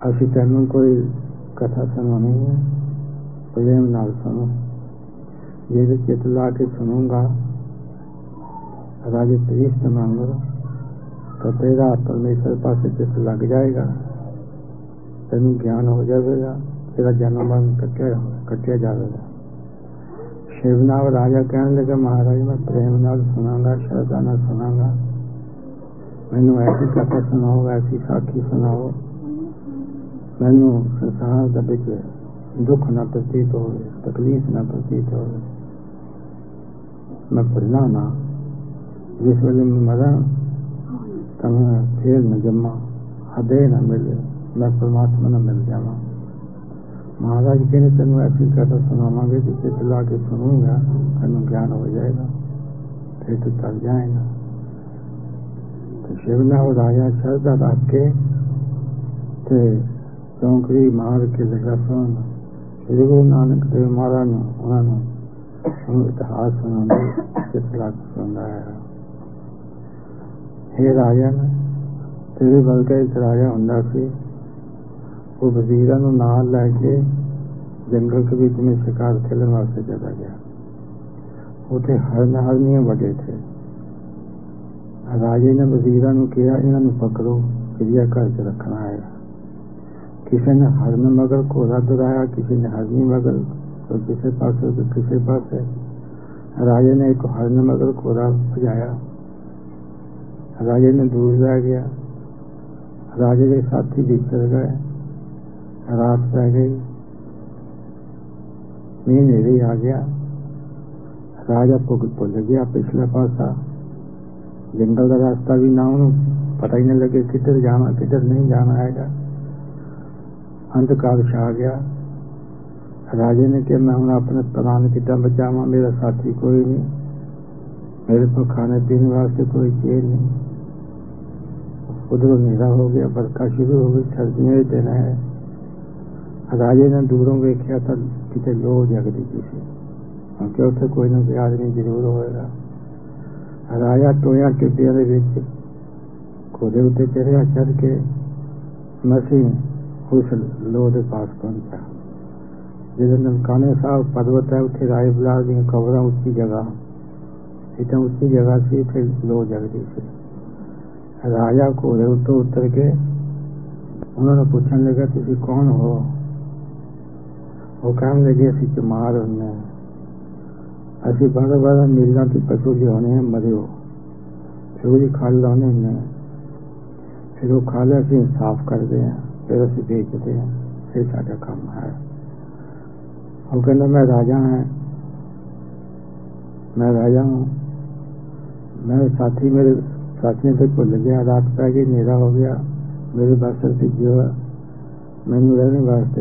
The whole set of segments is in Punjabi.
ਅਸੀਂ ਤੈਨੂੰ ਕੋਈ ਕਥਾ ਸੁਣਾਉਣੀ ਹੈ, ਪ੍ਰੇਮ ਨਾਲ ਸੁਣੋ। ਜੇ ਚਿੱਤ ਲਾ ਕੇ ਸੁਣੂੰਗਾ राजे प्रीष्ट मंगल तो तेरा परमेश्वर पास चित लग जाएगा, तेन ज्ञान हो जाएगा, तेरा जन्म कटिया जाएगा। शिवनाव राजा कहने लगे महाराज मैं प्रेम नाल सुनांगा, श्रद्धा नाल सुनांगा, मैनू ऐसी कथा सुनाओ, ऐसी साखी सुनाओ, मैनू संसार दा विच दुख ना प्रतीत हो, तकलीफ ना प्रतीत हो, मैं भुलना ना, जिस वेले मैं मरा तो मैं फिर न जमा, हदे न मिले, मैं परमात्मा न मिल जावा। महाराज कहने तेन ऐसी कथा सुनावांगे कि चित ला के सुनूंगा, तेन ज्ञान हो जाएगा, फिर तो चल जाएगा। तो शिवना और राजा श्रद्धा रख के चौंकड़ी मार के लगा सुन श्री गुरु नानक देव महाराज उन्होंने इतिहास सुना, चित ला के सुन रहा है। हे राजन, तेरे बल्कि एक राजा हुंदा सी, वो वजीरां नूं नाल लैके जंगल के बीच में शिकार खेलने वास्ते चला गया। उसे हरनियां बड़े थे। राजे ने वजीरां नूं कहा इन्हां नूं पकड़ो, चिड़िया घर च रखना है। किसी ने हरन मगर घोड़ा दुराया, किसी ने हरनी मगर, तो किसी पासे तो किसी पासे। राजे ने एक हरन मगर घोड़ा भजाया, राजे ने दूर रह गया, राजे के साथी बिछड़ गए, रात पै गई, मींह नेड़े आ गया, राजा भुल गया पिछला पासा, जंगल का रास्ता भी ना उन्होंने पता ही नहीं लगे किधर जाना किधर नहीं जाना है। अंधकार छा गया। राजे ने कहा मैं हूँ अपने प्राण कितना बचावा, मेरा साथी कोई नहीं, मेरे को खाने पीने वास्ते कोई चीज नहीं। उधर अंधेरा हो गया, बरखा शुरू हो गई, सर्दियों के दिन है। राजे ने दूरों देखा तो कितने लोग जगती किसी, क्योंकि उत्थे कोई ना कोई आदमी जरूर होएगा। राजा टोया टिड्डिया के घोड़े उत्ते चढ़िया, चढ़ के मसी उस लोह के पास पहुंचा। जिधर ननकाने साहब पर्वत है उत्थे राय बिलाल दी कबर, उच्ची जगह, इतना उच्ची जगह सी, उत्थे लोह जगती सी। राजा घोड़े उत्तों उतर के उन्होंने पूछने लगा तुसी कौन हो? वो कहने लगे असी चमार होने, असी बारह बारह मीलों की पशु लियाने हैं मरियो, फिर वो खल लाने हैं, फिर वो खल असी साफ करते हैं, फिर असी बेचते हैं, फिर साडा काम है। वो कहना मैं राजा है, मैं राजा हूँ, मैं साथी मेरे साथियों से भुल गया, रात पै गई, अंधेरा हो गया, मेरे बस्तर भिजे हुआ, मैनू रहने वास्ते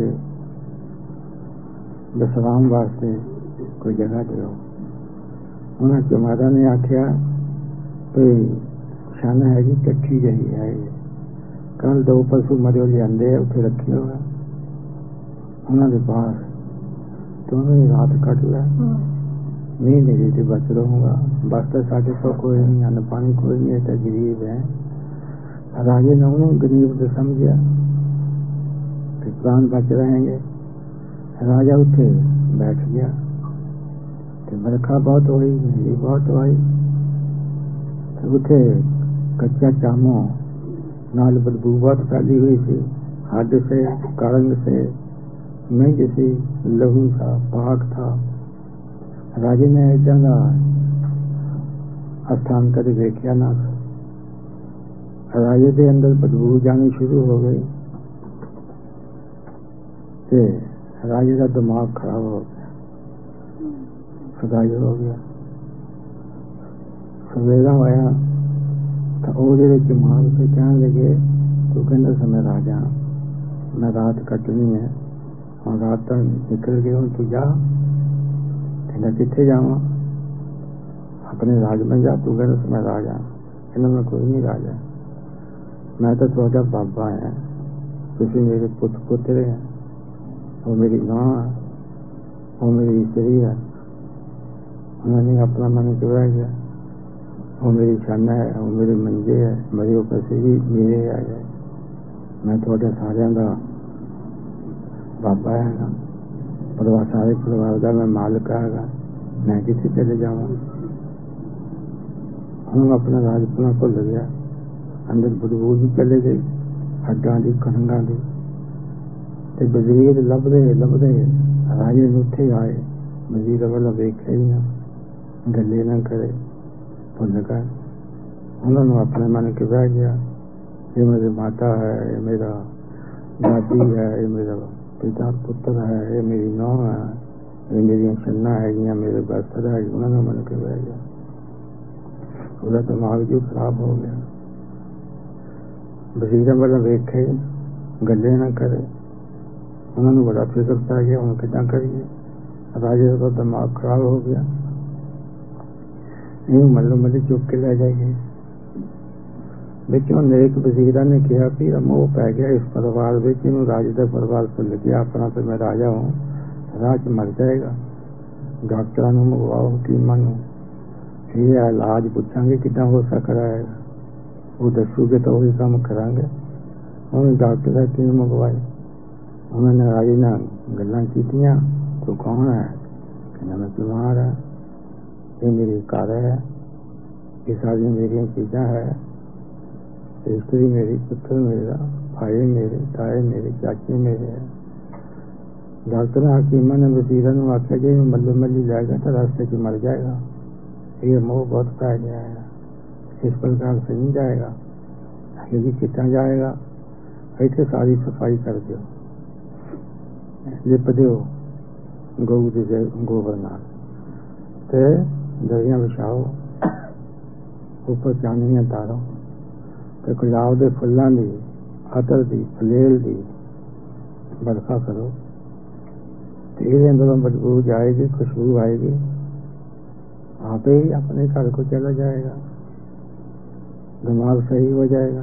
विश्राम वास्ते कोई जगह दो। उन्हें जमादा ने आख्या कोई शन हैगी कट्ठी जही है, कल दो पशु मरियो लियाते उत्थे रखे हुए उन्होंने पास, तो उन्होंने रात कट ला, नहीं मेरी से बच रहूंगा, बस्तर साढ़े को कोई नहीं, अन्न पानी कोई नहीं, तो गरीब है। राजे ने उन्होंने गरीब को समझा कि प्राण बच रहेंगे। राजा उठे बैठ गया, तो बरखा बहुत हुई, मेरी बहुत हुई, तो उठे कच्चा चामो नाल बदबू बहुत फैली हुई थी, हड्ड से करंग से मिंज सी, लहू था, पाक था। राजे ने इतना स्थान कभी देखा ना। राजे के अंदर बदबू जानी शुरू हो गई, ते राजे का दिमाग खराब हो गया, सदाई हो गया। सवेरा होया तो वो जो जमाल से कहने लगे तो कहना समय राजा मैं रात कटनी है, और रात तक निकल गई हूँ, तू जा। कहना कितने जावा? अपने राज में जा। तू कहना समय राजा, कहना मैं कोई नहीं राजा, मैं तो थोड़ा बाबा है, तुम मेरे पुत्र हैं, वो मेरी माँ है, वो मेरी स्त्री है, उन्होंने अपना मन चुरा गया, वो मेरी छन है, वो मेरे मंजे है, मेरे ऊपर से भी मेरे आ गए, मैं थोड़े सारे का ਬਾਬਾ ਹੈਗਾ, ਪਰਿਵਾਰ ਸਾਰੇ ਪਰਿਵਾਰ ਦਾ ਮੈਂ ਮਾਲਕ ਹੈਗਾ, ਮੈਂ ਕਿੱਥੇ ਚਲੇ ਜਾਵਾਂ। ਹੁਣ ਆਪਣਾ ਰਾਜਪੁਰਾ ਭੁੱਲ ਗਿਆ, ਅੰਦਰ ਬਦਬੂ ਵੀ ਚਲੇ ਗਈ, ਹੱਡਾਂ ਦੀ ਖੰਡਾਂ ਦੀ। ਤੇ ਵਜ਼ੀਰ ਲੱਭਦੇ ਰਾਜੇ ਨੂੰ ਉੱਥੇ ਆਏ। ਵਜ਼ੀਰ ਵੱਲ ਵੇਖਿਆ ਹੀ ਨਾ, ਗੱਲੇ ਨਾ ਕਰੇ, ਭੁੱਲ ਗਏ। ਉਹਨਾਂ ਨੂੰ ਆਪਣੇ ਮਨ ਕੇ ਬਹਿ ਗਿਆ, ਇਹ ਮੇਰੀ ਮਾਤਾ ਹੈ, ਇਹ ਮੇਰਾ ਦਾਦੀ ਹੈ, ਇਹ ਮੇਰਾ ਪਿਤਾ ਪੁੱਤਰ ਹੈ, ਇਹ ਮੇਰੀ ਨੂੰਹ ਹੈ, ਇਹ ਮੇਰੀਆਂ ਛੰਨਾਂ ਹੈਗੀਆਂ, ਮੇਰੇ ਬਸਤਰ ਹੈ। ਉਹਨਾਂ ਨੂੰ ਮਨ ਕੇ ਬਹਿ ਗਿਆ। ਉਹਦਾ ਦਿਮਾਗ ਜੋ ਖਰਾਬ ਹੋ ਗਿਆ। ਵਜ਼ੀਰਾਂ ਵੱਲ ਵੇਖੇ, ਗੱਲੇ ਨਾ ਕਰੇ। ਉਹਨਾਂ ਨੂੰ ਬੜਾ ਫਿਕਰ ਪੈ ਗਿਆ, ਹੁਣ ਕਿੱਦਾਂ ਕਰੀਏ। ਰਾਜੇ ਦਾ ਦਿਮਾਗ ਖਰਾਬ ਹੋ ਗਿਆ। ਇਹਨੂੰ ਮੱਲੋ ਮੱਲੀ ਚੁੱਕ ਕੇ ਲੈ ਜਾਈਏ। ਵਿੱਚੋਂ ਨੇਕ ਵਜ਼ੀਰਾਂ ਨੇ ਕਿਹਾ ਵੀ ਮੋਹ ਪੈ ਗਿਆ ਇਸ ਪਰਿਵਾਰ ਵਿੱਚ, ਇਹਨੂੰ ਰਾਜੇ ਦਾ ਪਰਿਵਾਰ ਭੁੱਲ ਗਿਆ ਆਪਣਾ, ਤੇ ਮੈਂ ਰਾਜਾ ਹੂੰ, ਰਾਹ 'ਚ ਮਰ ਜਾਏਗਾ। ਡਾਕਟਰਾਂ ਨੂੰ ਮੰਗਵਾਓ, ਹਕੀਮਾਂ ਨੂੰ, ਇਹ ਇਲਾਜ ਪੁੱਛਾਂਗੇ ਕਿੱਦਾਂ ਹੋ ਸਕਦਾ ਹੈ। ਉਹ ਦੱਸੂਗੇ ਤਾਂ ਉਹੀ ਕੰਮ ਕਰਾਂਗੇ। ਉਹਨੇ ਡਾਕਟਰ ਹਕੀਮ ਮੰਗਵਾਏ। ਉਹਨਾਂ ਨੇ ਰਾਜੇ ਨਾਲ ਗੱਲਾਂ ਕੀਤੀਆਂ। ਤੂੰ ਕੌਣ ਹੈ? ਕਹਿੰਦਾ ਮੈਂ ਬਿਮਾਰ ਹੈ, ਇਹ ਮੇਰੀ ਘਰ ਹੈ, ਇਹ ਸਾਰੀਆਂ ਮੇਰੀਆਂ ਚੀਜ਼ਾਂ ਹੈ, ਇਸਤਰੀ ਮੇਰੀ, ਪੁੱਤਰ ਮੇਰਾ, ਭਾਈ ਮੇਰੇ, ਤਾਏ ਮੇਰੇ, ਚਾਚੇ ਮੇਰੇ ਹੈ। ਡਾਕਟਰ ਹਕੀਮਾਂ ਨੇ ਵਜ਼ੀਰਾਂ ਨੂੰ ਆਖਿਆ ਜੇ ਇਹਨੂੰ ਮੱਲੋ ਮੱਲੀ ਲੈ ਗਿਆ ਤਾਂ ਰਸਤੇ 'ਚ ਮਰ ਜਾਏਗਾ, ਇਹ ਮੋਹ ਬਹੁਤ ਪੈ ਗਿਆ ਹੈ, ਇਸ ਪ੍ਰਕਾਰ से नहीं जाएगा, यदि कितना जाएगा ਇੱਥੇ ਸਾਰੀ ਸਫਾਈ ਕਰ ਦਿਓ, ਲਿਪ ਦਿਓ ਗਊ ਦੇ ਗੋਬਰ ਨਾਲ ਤੇ ਦਰੀਆਂ ਵਿਛਾਓ, ਉੱਪਰ ਚਾਨਣੀਆਂ ਤਾਰੋ ਤੇ ਗੁਲਾਬ ਦੇ ਫੁੱਲਾਂ ਦੀ, ਅਤਰ ਦੀ, ਫਲੇਲ ਦੀ ਵਰਖਾ ਕਰੋ ਤੇ ਇਹਦੇ ਅੰਦਰੋਂ ਬਦਬੂ ਜਾਏਗੀ, खुशबू आएगी, आप ही अपने घर को चला जाएगा, दिमाग सही हो जाएगा।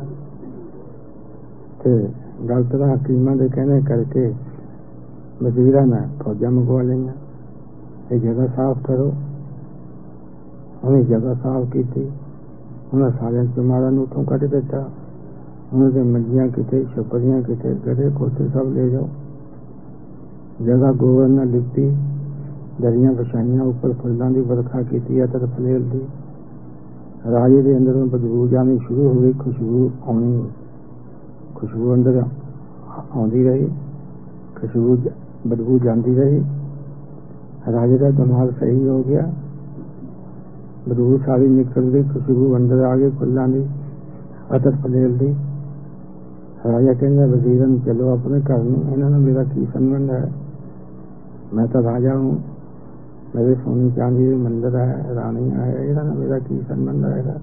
तो डॉक्टर हकीमां दे कहने करके वजीरा ने फौजा मंगवा लिया, ये जगह साफ करो। उन्हें जगह साफ की थी, उन्हें सारे बीमारा नूं उत्थों कढ़ दिता। उन्होंने मंजियां किते, छपरियां किते, गधे खोते सब ले जाओ। जगह गोबर ने लिपी, दरियां विछाइयां, उपर फुल्लां दी वर्खा की, अतर फलेल दी। राजे के अंदरों बदबू जानी शुरू हो गई, खुशबू आनी, खुशबू अंदर आती रही, खुशबू बदबू जाती रही। राजे का दिमाग सही हो गया, बदबू सारी निकल गई, खुशबू अंदर आ गई फुल्लां दी, अतर फलेल दी। राजा कहता वजीरन चलो अपने घर में, इन्होंने मेरा की संबंध है, मैं तो राजा हूँ, मेरे सोनी चांदी के मंदिर है, रानियां है, इन्होंने मेरा की संबंध है।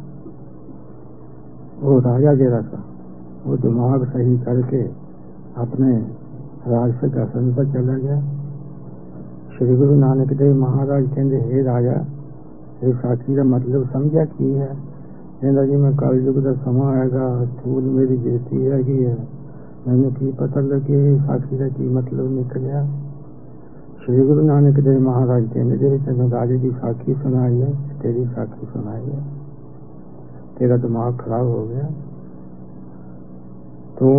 वो राजा जरा था, वो दिमाग सही करके अपने राज से आसन पर चला गया। श्री गुरु नानक देव महाराज कहते हे राजा, ये साखी का मतलब समझा की है? कहता जी मैं कलयुग का समा हैगा, धूल मेरी बेटी हैगी है, मैंने की पता लगे साखी का की मतलब निकलिया। श्री गुरु नानक देव महाराज कहते जी तेन राजे की साखी सुनाई है, तेरी साखी सुनाई है, तेरा दिमाग खराब हो गया, तू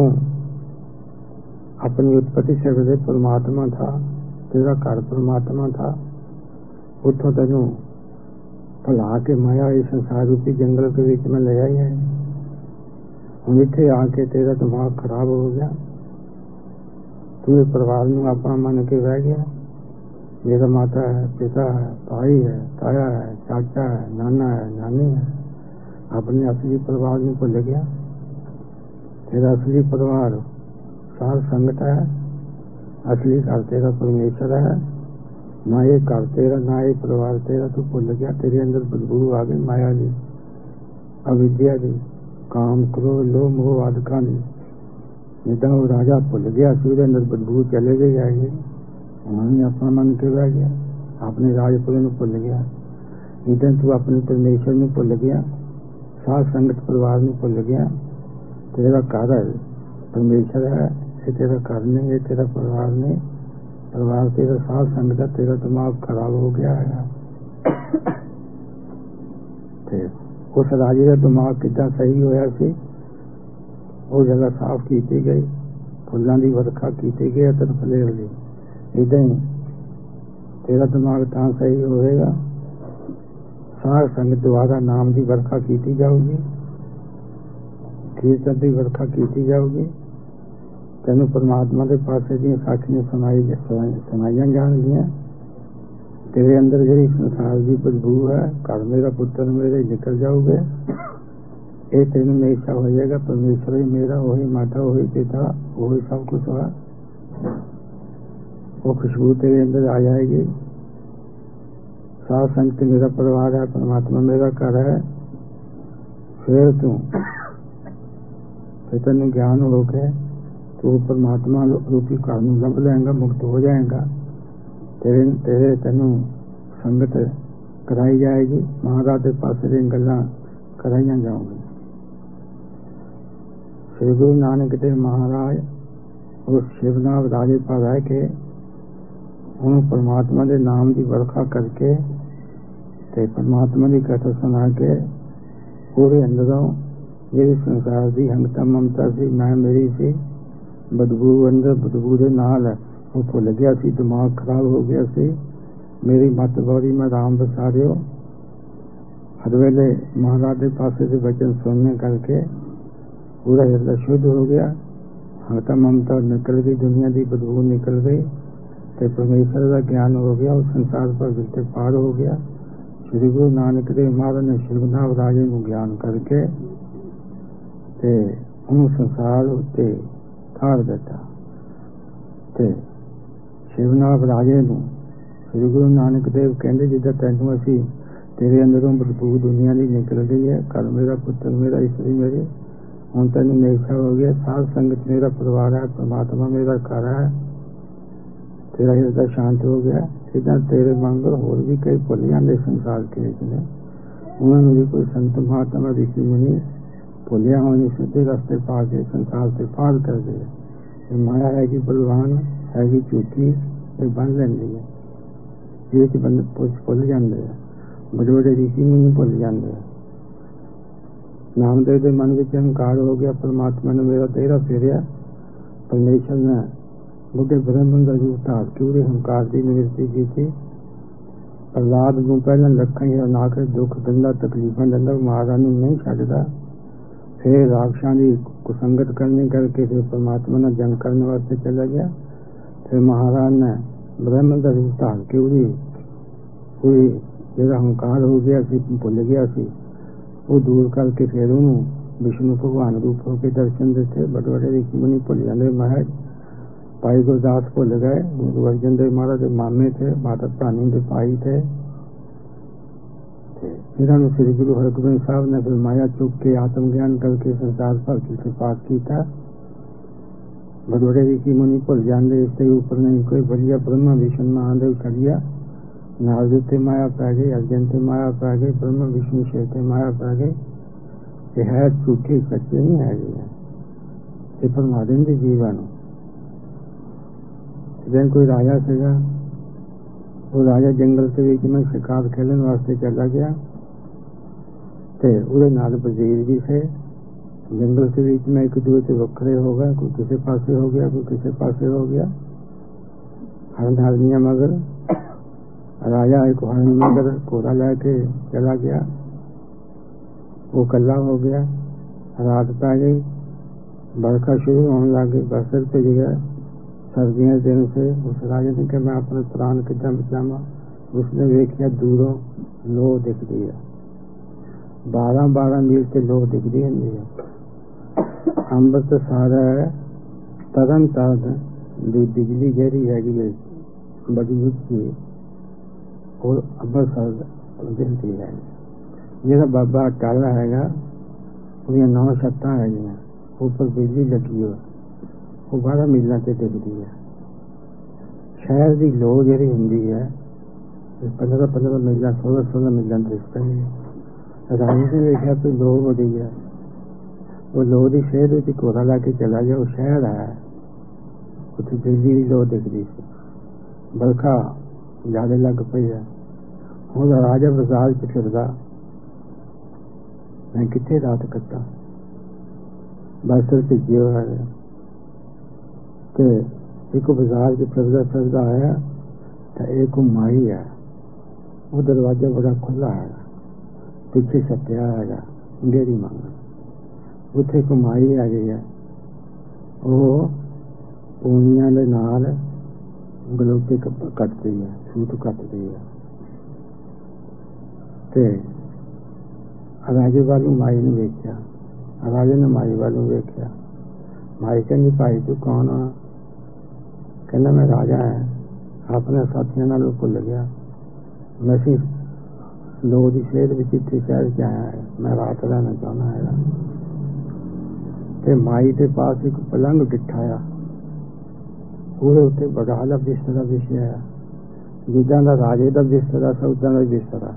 अपनी उत्पत्ति से पहले परमात्मा था, तेरा घर परमात्मा था, उतो तेनों भुला के माया इस संसार रूपी जंगल के बीच में ले आई है। हम इत्थे आके तेरा दिमाग खराब हो गया, तू परिवार में अपना मन के बह गया। मेरा माता है, पिता है, भाई है, ताया है, चाचा है, नाना है, नानी है, अपने असली परिवार में भुल गया। तेरा असली परिवार सार संगत है, असली घर तेरा परमेश्वर है, ना ये घर तेरा, ना ये परिवार तेरा, तू भुल गया। तेरे अंदर बदबू आ गई माया की, अविद्या की, काम क्रोध लोभ मोह आदि की। जिदा वो राजा भुल गया, उसके अंदर बदबू चले गई आएगी, उन्होंने अपना मन के बह गया, अपने राजपुरे में भुल गया। जिदा तू अपने परमेश्वर में भुल गया, साथ संगत परिवार में भुल गया। तेरा घर है परमेश्वर है, ये तेरा घर नहीं, ये तेरा परिवार नहीं, परिवार तेरा साथ संगत, तेरा दिमाग खराब हो गया है। उस राजे का दिमाग कितना सही होया सी, वो जगह साफ की गई, ਫੁੱਲਾਂ ਦੀ ਵਰਖਾ ਕੀਤੀ ਗਈ ਤਨ ਫਲੇ ਹੋਏ। ਏਦਾਂ ਹੀ ਤੇਰਾ ਦਿਮਾਗ ਤਾਂ ਸਹੀ ਹੋਵੇਗਾ, ਸਾਧ ਸੰਗਤ ਦੁਆਰਾ ਨਾਮ ਦੀ ਵਰਖਾ ਕੀਤੀ ਜਾਊਗੀ, ਕੀਰਤਨ ਦੀ ਵਰਖਾ ਕੀਤੀ ਜਾਊਗੀ, ਤੈਨੂੰ ਪਰਮਾਤਮਾ ਦੇ ਪਾਸੇ ਦੀਆਂ ਸਾਖੀਆਂ ਸੁਣਾਈਆਂ ਜਾਣਗੀਆਂ। ਤੇਰੇ ਅੰਦਰ ਜਿਹੜੀ ਸੰਸਾਰ ਦੀ ਬਦਬੂ ਹੈ, ਘਰ ਮੇਰਾ ਪੁੱਤਰ ਮੇਰੇ ਨਿਕਲ ਜਾਊਗੇ। ਇਹ ਤੈਨੂੰ ਹਮੇਸ਼ਾ ਹੋ ਜਾਏਗਾ, ਪਰਮੇਸ਼ਰ ਹੀ ਮੇਰਾ, ਉਹੀ ਮਾਤਾ, ਉਹੀ ਪਿਤਾ, ਉਹੀ ਸਭ ਕੁਛ ਹੈ। ਉਹ ਖੁਸ਼ਬੂ ਤੇਰੇ ਅੰਦਰ ਆ ਜਾਏਗੀ। ਸਾਧ ਸੰਗਤ ਮੇਰਾ ਪਰਿਵਾਰ ਹੈ, ਪਰਮਾਤਮਾ ਮੇਰਾ ਘਰ ਹੈ। ਫਿਰ ਤੈਨੂੰ ਗਿਆਨ ਹੋ ਕੇ ਤੂੰ ਪਰਮਾਤਮਾ ਰੂਪੀ ਘਰ ਨੂੰ ਲੱਭ ਲੈਂਗਾ, ਮੁਕਤ ਹੋ ਜਾਏਗਾ। ਤੈਨੂੰ ਸੰਗਤ ਕਰਾਈ ਜਾਏਗੀ, ਮਹਾਰਾਜ ਦੇ ਪਾਸੇ ਦੀਆਂ ਗੱਲਾਂ ਕਰਾਈਆਂ ਜਾਊਗੀਆਂ। ਸ੍ਰੀ ਗੁਰੂ ਨਾਨਕ ਦੇਵ ਮਹਾਰਾਜ ਉਸ ਸ਼ਿਵਨਾਥ ਰਾਜੇ ਪਰ ਰਹਿ ਕੇ ਉਹਨੂੰ ਪਰਮਾਤਮਾ ਦੇ ਨਾਮ ਦੀ ਵਰਖਾ ਕਰਕੇ ਤੇ ਪਰਮਾਤਮਾ ਦੀ ਕਥਾ ਸੁਣਾ ਕੇ ਉਹਦੇ ਅੰਦਰੋਂ ਜਿਹੜੀ ਸੰਸਾਰ ਦੀ ਹੰਗਤਾ ਮਮਤਾ ਸੀ, ਮੈਂ ਮੇਰੀ ਸੀ, ਬਦਬੂ ਅੰਦਰ ਬਦਬੂ ਦੇ ਨਾਲ ਉਹ ਭੁੱਲ ਗਿਆ ਸੀ, ਦਿਮਾਗ ਖਰਾਬ ਹੋ ਗਿਆ ਸੀ। ਮੇਰੀ ਮੱਤ ਗੌਰੀ ਮੈਂ ਰਾਮ ਬਸਾਰਿਓ। ਹਰ ਵੇਲੇ ਮਹਾਰਾਜ ਦੇ ਪਾਸੇ ਦੇ ਵਚਨ ਸੁਣਨੇ ਕਰਕੇ ਪੂਰਾ ਹਿਰਦਾ ਸ਼ੁੱਧ ਹੋ ਗਿਆ, ਹੰਗਤਾ ਮਮਤਾ ਨਿਕਲ ਗਈ, ਦੁਨੀਆ ਦੀ ਬਦਬੂ ਨਿਕਲ ਗਈ ਤੇ ਪਰਮੇਸ਼ਰ ਦਾ ਗਿਆਨ ਹੋ ਗਿਆ। ਉਹ ਸੰਸਾਰ ਪਰ ਬਿਲਕੁਲ ਪਾਰ ਹੋ ਗਿਆ। ਸ੍ਰੀ ਗੁਰੂ ਨਾਨਕ ਦੇਵ ਮਹਾਰਾਜ ਨੇ ਸ਼ਿਵਨਾਥ ਰਾਜੇ ਨੂੰ ਗਿਆਨ ਕਰਕੇ ਤੇ ਉਹਨੂੰ ਸੰਸਾਰ ਉੱਤੇ ਠਾਰ ਦਿੱਤਾ। ਤੇ ਸ਼ਿਵਨਾਥ ਰਾਜੇ ਨੂੰ ਸ੍ਰੀ ਗੁਰੂ ਨਾਨਕ ਦੇਵ ਕਹਿੰਦੇ, ਜਿੱਦਾਂ ਤੈਨੂੰ ਅਸੀਂ ਤੇਰੇ ਅੰਦਰੋਂ ਬਦਬੂ ਦੁਨੀਆ ਦੀ ਨਿਕਲ ਗਈ ਹੈ, ਘਰ ਮੇਰਾ ਪੁੱਤਰ ਮੇਰਾ ਇਸਤਰੀ ਮੇਰੀ, ਹੁਣ ਤੈਨੂੰ ਹਮੇਸ਼ਾ ਹੋ ਗਿਆ। ਸਾਧ ਸੰਗਤ ਮੇਰਾ ਪਰਿਵਾਰ ਹੈ, ਪਰਮਾਤਮਾ ਮੇਰਾ ਘਰ ਹੈ, ਤੇਰਾ ਹਿਰਦਾ ਸ਼ਾਂਤ ਹੋ ਗਿਆ। ਇੱਦਾਂ ਤੇਰੇ ਵਾਂਗਰ ਹੋਰ ਵੀ ਕਈ ਭੁੱਲ ਜਾਂਦੇ ਸੰਸਾਰ ਕੇ ਵਿੱਚ ਨੇ, ਉਹਨਾਂ ਨੂੰ ਵੀ ਕੋਈ ਸੰਤ ਮਹਾਤਮਾ ਰਿਸ਼ੀ ਮੁਨੀ ਭੁੱਲਿਆ ਹੋਣੀ ਸਿੱਧੇ ਰਸਤੇ ਪਾ ਕੇ ਸੰਸਾਰ ਤੇ ਪਾਰ ਕਰਦੇ ਹੈ। ਇਹ ਮਾਇਆ ਹੈਗੀ ਬਲਵਾਨ, ਹੈਗੀ ਝੂਠੀ, ਇਹ ਬਣ ਲੈਂਦੀ ਹੈ। ਇਹ ਚ ਬੰਦੇ ਭੁੱਲ ਜਾਂਦੇ ਆ, ਬੜੇ ਬੜੇ ਰਿਸ਼ੀ ਮੁਨੀ ਭੁੱਲ ਜਾਂਦੇ ਆ। ਨਾਮਦੇਵ ਦੇ ਮਨ ਵਿੱਚ ਹੰਕਾਰ ਹੋ ਗਿਆ, ਪਰਮਾਤਮਾ ਨੇ ਮੇਰਾ ਤੇਰਾ ਫੇਰਿਆ। ਪਰਮੇਸ਼ਰ ਨੇ ਬੁੱਢੇ ਬ੍ਰਹਮਣ ਦਾ ਰੂਪ ਧਾਰ ਕੇ ਉਹਦੇ ਹੰਕਾਰ ਦੀ ਨਿਵਰਤੀ ਕੀਤੀ। ਪ੍ਰਹਲਾਦ ਨੂੰ ਪਹਿਲਾਂ ਲੱਖਾਂ ਹੀ ਹਰਨਾ ਕੇ ਦੁੱਖ ਦਿੰਦਾ, ਤਕਲੀਫਾਂ ਦਿੰਦਾ, ਮਹਾਰਾਜ ਨੂੰ ਨਹੀਂ ਛੱਡਦਾ। ਫਿਰ ਰਾਖਸ਼ਾਂ ਦੀ ਕੁਸੰਗਤ ਕਰਨੀ ਕਰਕੇ ਫਿਰ ਪਰਮਾਤਮਾ ਨਾਲ ਜੰਗ ਕਰਨ ਵਾਸਤੇ ਚਲਾ ਗਿਆ। ਫਿਰ ਮਹਾਰਾਜ ਨੇ ਬ੍ਰਹਮਣ ਦਾ ਰੂਪ ਧਾਰ ਕੇ ਉਹਦੀ ਜਿਹੜਾ ਹੰਕਾਰ ਹੋ ਗਿਆ ਸੀ, ਭੁੱਲ ਗਿਆ ਸੀ, ਉਹ ਦੂਰ ਕਰਕੇ ਫਿਰ ਉਹਨੂੰ ਵਿਸ਼ਨੂੰ ਭਗਵਾਨ ਰੂਪ ਹੋ ਕੇ ਦਰਸ਼ਨ ਦਿੱਤੇ। ਬੜੇ ਬੜੇ ਰਿਸ਼ੀ ਮੁਨੀ ਭੁੱਲ ਜਾਂਦੇ। ਮਹਾਰਾਜ ਭਾਈ ਗੁਰਦਾਸ ਭੁੱਲ ਗਏ, ਗੁਰੂ ਅਰਜਨ ਦੇਵ ਮਹਾਰਾਜ ਦੇ ਮਾਮੇ ਥੇ, ਮਾਤਾ ਧਾਨੀ ਦੇ ਭਾਈ ਥੇ। ਇਹਨਾਂ ਨੂੰ ਸ੍ਰੀ ਗੁਰੂ ਹਰਗੋਬਿੰਦ ਸਾਹਿਬ ਨੇ ਫਿਰ ਮਾਇਆ ਚੁੱਕ ਕੇ ਆਤਮ ਗਿਆਨ ਕਰਕੇ ਸੰਸਾਰ ਭਰ ਕੇ ਪਾਸ ਕੀਤਾ। ਬੜੇ ਬੜੇ ਰਿਸ਼ੀ ਮੁਨੀ ਭੁੱਲ ਜਾਂਦੇ। ਇਸ ਦੇ ਉੱਪਰ ਨਹੀਂ ਕੋਈ ਵਧੀਆ ਬ੍ਰਹਮਾ ਵਿਸ਼ਨੂੰ ਮਹਾਦੇਵ ਚੜਿਆ, ਨਾਰਦ ਤੇ ਮਾਇਆ ਪੈ ਗਈ, ਅਰਜਨ ਤੇ ਮਾਇਆ ਪੈ ਗਈ, ਬ੍ਰਹਮਾ ਵਿਸ਼ਨੂੰ ਸ਼ਿਵ ਤੇ ਮਾਇਆ ਪੈ ਗਈ। ਇਹ ਹੈ ਝੂਠੇ ਸੱਚੇ ਨਹੀਂ ਹੈਗੇ, ਇਹ ਭਰਮਾ ਦਿੰਦੇ ਜੀਵਾਂ ਨੂੰ। ਜਿਵੇਂ ਕੋਈ ਰਾਜਾ ਸੀਗਾ, ਉਹ ਰਾਜਾ ਜੰਗਲ ਦੇ ਵਿੱਚ ਮੈਂ ਸ਼ਿਕਾਰ ਖੇਲਣ ਵਾਸਤੇ ਚਲਾ ਗਿਆ ਤੇ ਉਹਦੇ ਨਾਲ ਵਜ਼ੀਰ ਵੀ ਥੇ। ਜੰਗਲ ਦੇ ਵਿੱਚ ਮੈਂ ਇੱਕ ਦੂਜੇ ਤੇ ਵੱਖਰੇ ਹੋ ਗਏ, ਕੋਈ ਕਿਸੇ ਪਾਸੇ ਹੋ ਗਿਆ, ਕੋਈ ਕਿਸੇ ਪਾਸੇ ਹੋ ਗਿਆ। ਹਰਨ ਹਰਨੀਆਂ ਮਗਰ ਰਾਜਾ ਇੱਕ ਹਰਨ ਮਗਰ ਘੋੜਾ ਲੈ ਕੇ ਚਲਾ ਗਿਆ। वो कल्ला हो गया, रात पै गई, बरखा शुरू होने लग गई, बरसत पे गया। सर्दियों के दिन से उस राजा ने कहा मैं अपने प्राण कितना बचावा। उसने देखिया दूरों लो दिखती है, 12-12 मील से लो दिखती है। अंबर तो सारा है तरन तारण बिजली जहरी हैगी है बड़ी ਉੱਚੀ और ਅੰਬਰਸਰ ਦਿਖਦੀ ਹੈ। ਜਿਹੜਾ ਬਾਬਾ ਟਾਲਾ ਹੈਗਾ ਉਹਦੀਆਂ 9 ਛੱਤਾਂ ਹੈਗੀਆਂ, ਉੱਪਰ ਬਿਜਲੀ ਲੱਗੀ ਹੋਈ, ਉਹ 12 ਮੀਲਾਂ ਤੇ ਦਿਖਦੀ ਹੈ। ਸ਼ਹਿਰ ਦੀ ਲੋ ਜਿਹੜੀ ਹੁੰਦੀ ਹੈ 15-15 ਮੀਲਾਂ 16-16 ਮੀਲਾਂ ਤੇ ਦਿਖਦੀ ਹੈ। ਰਾਜੇ ਨੇ ਵੇਖਿਆ ਕਿ ਲੋ ਬੜੀ ਹੈ, ਉਹ ਲੋ ਦੀ ਸ਼ਹਿਰ ਵਿੱਚ ਘੋੜਾ ਲਾ ਕੇ ਚਲਾ ਗਿਆ। ਉਹ ਸ਼ਹਿਰ ਹੈ, ਉੱਥੇ ਬਿਜਲੀ ਦੀ ਲੋ ਦਿਖਦੀ ਸੀ। ਬਰਖਾ ਜ਼ਿਆਦਾ ਲੱਗ ਪਈ ਹੈ। ਹੁਣ ਰਾਜਾ ਬਾਜ਼ਾਰ ਚ ਫਿਰਦਾ, ਮੈਂ ਕਿੱਥੇ ਰਾਤ ਕੱਟਾਂ, ਬਸ ਭਿੱਜੇ ਹੋਇਆ ਤੇ ਇੱਕ ਬਾਜ਼ਾਰ 'ਚ ਫਿਰਦਾ ਆਇਆ ਤਾਂ ਇੱਕ ਮਾਈ ਹੈ, ਉਹ ਦਰਵਾਜ਼ਾ ਬੜਾ ਖੁੱਲ੍ਹਾ ਹੈਗਾ, ਪਿੱਛੇ ਛੱਤਿਆ ਹੈਗਾ ਗੇੜੀ ਮੰਗ। ਉੱਥੇ ਇੱਕ ਮਾਈ ਆ ਗਈ ਹੈ, ਉਹ ਪੂਨੀਆਂ ਦੇ ਨਾਲ ਗਲੋਤੇ ਕੱਟਦੀ ਹੈ, ਸੂਟ ਕੱਟਦੀ ਹੈ। ਤੇ ਰਾਜੇ ਵੱਲੋਂ ਮਾਈ ਨੂੰ ਵੇਖਿਆ, ਰਾਜੇ ਨੇ ਮਾਈ ਵੱਲੋਂ ਵੇਖਿਆ। ਮਾਈ ਕਹਿੰਦੀ ਭਾਈ ਤੂੰ ਕੌਣ ਆ? ਕਹਿੰਦਾ ਮੈਂ ਰਾਜਾ ਹੈ, ਆਪਣੇ ਸਾਥੀਆਂ ਨਾਲ ਭੁੱਲ ਗਿਆ, ਮੈਂ ਸੀ ਲੋਕ ਦੀ ਸ਼ਹਿਰ ਵਿੱਚ ਇੱਥੇ ਸ਼ਹਿਰ 'ਚ ਆਇਆ ਹੈ, ਮੈਂ ਰਾਤ ਰਹਿਣਾ ਚਾਹੁੰਦਾ ਹੈਗਾ। ਤੇ ਮਾਈ ਦੇ ਪਾਸ ਇੱਕ ਪਲੰਗ ਡਿੱਠਾ ਆ, ਉਹਦੇ ਉੱਤੇ ਬੜਾ ਦਾ ਬਿਸਤਰਾ ਵਿਛਿਆ ਆ, ਜਿੱਦਾਂ ਦਾ ਰਾਜੇ ਦਾ ਬਿਸਤਰਾ ਸੀ ਉੱਦਾਂ ਦਾ ਬਿਸਤਰਾ,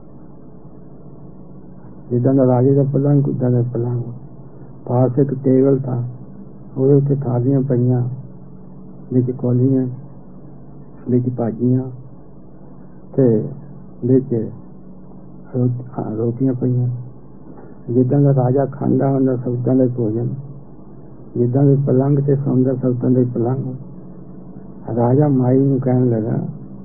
ਜਿੱਦਾਂ ਦਾ ਰਾਜੇ ਦਾ ਪਲੰਗ ਉੱਦਾਂ ਦਾ ਪਲੰਗ। ਪਾਸ ਇੱਕ ਟੇਬਲ ਥਾ, ਉਹਦੇ ਉੱਤੇ ਥਾਲੀਆਂ ਪਈਆਂ, ਵਿੱਚ ਕੌਲੀਆਂ, ਵਿੱਚ ਭਾਜੀਆਂ ਤੇ ਵਿੱਚ ਰੋਟੀਆਂ ਪਈਆਂ। ਜਿੱਦਾਂ ਦਾ ਰਾਜਾ ਖਾਂਦਾ ਹੁੰਦਾ ਸੀ ਉੱਦਾਂ ਦਾ ਭੋਜਨ, ਜਿੱਦਾਂ ਦੇ ਪਲੰਗ ਤੇ ਸੌਂਦਾ ਸੀ ਉੱਦਾਂ ਦੇ ਪਲੰਗ। ਰਾਜਾ ਮਾਈ ਨੂੰ ਕਹਿਣ ਲੱਗਾ,